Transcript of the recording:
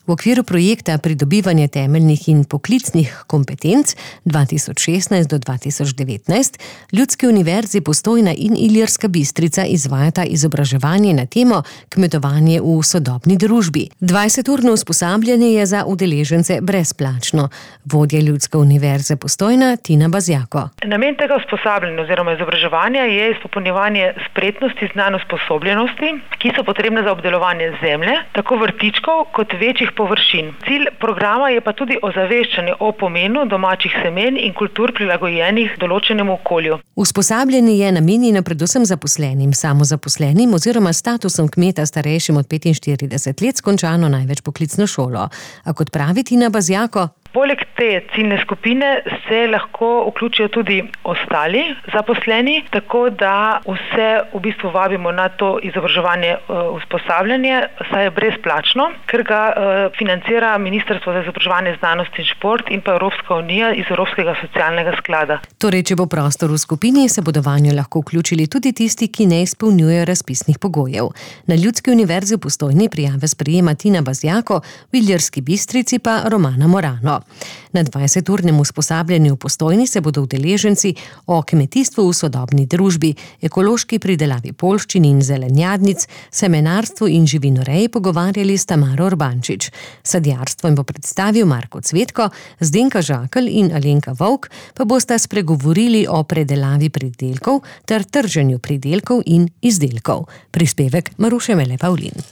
V okviru projekta Pridobivanje temeljnih in poklicnih kompetenc 2016 do 2019 Ljudski univerzi Postojna in Ilirska Bistrica izvajata izobraževanje na temo kmetovanje v sodobni družbi. 20-urno usposabljanje je za udeležence brezplačno. Vodja Ljudske univerze Postojna Tina Bazjako. Namen tega usposabljanja oziroma izobraževanja je izpopolnjevanje spretnosti, znanja, usposobljenosti, ki so potrebne za obdelovanje zemlje, tako vrtičkov kot večjih površin. Cilj programa je pa tudi ozaveščanje o pomenu domačih semen in kultur prilagojenih določenemu okolju. Usposabljanje je namenjeno predvsem zaposlenim, samozaposlenim oziroma statusom kmeta starejšim od 45 let s končano največ poklicno šolo. A kot pravi Tina Bazjako, poleg te ciljne skupine se lahko vključijo tudi ostali zaposleni, tako da vse v bistvu vabimo na to izobraževanje, usposabljanje, saj je brezplačno, ker ga financira Ministrstvo za izobraževanje, znanost in šport in pa Evropska unija iz Evropskega socialnega sklada. Torej, če bo prostor v skupini, se bodo vanjo lahko vključili tudi tisti, ki ne izpolnjujejo razpisnih pogojev. Na Ljudski univerzi v Postojni prijave sprejema Tina Bazjako, v Ilirski Bistrici pa Romana Morano. Na 20-urnem usposabljanju v Postojni se bodo udeleženci o kmetijstvu v sodobni družbi, ekološki pridelavi poljščin in zelenjadnic, semenarstvu in živinoreji pogovarjali s Tamaro Urbančič. Sadjarstvo jim bo predstavil Marko Cvetko, Zdenka Žakelj in Alenka Vovk pa bosta spregovorili o predelavi pridelkov ter trženju pridelkov in izdelkov. Prispevek Maruše Mele Pavlin.